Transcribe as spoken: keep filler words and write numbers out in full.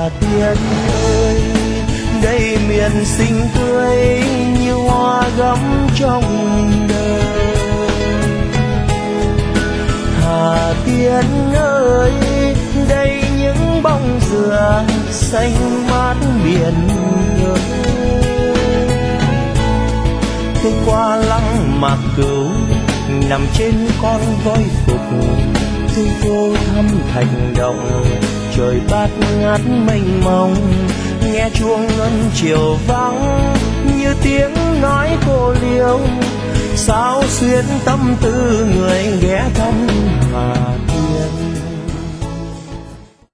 Hà Tiên ơi, đây miền xinh tươi như hoa gấm trong đời. Hà Tiên ơi, đây những bông dừa xanh mát biển người. Tôi qua lăng Mạc Cửu nằm trên con voi phục, tôi vô thăm thành động trời bát ngát mênh mông, nghe chuông ngân chiều vắng như tiếng nói cô liêu, sao xuyên tâm tư người ghé thăm Hà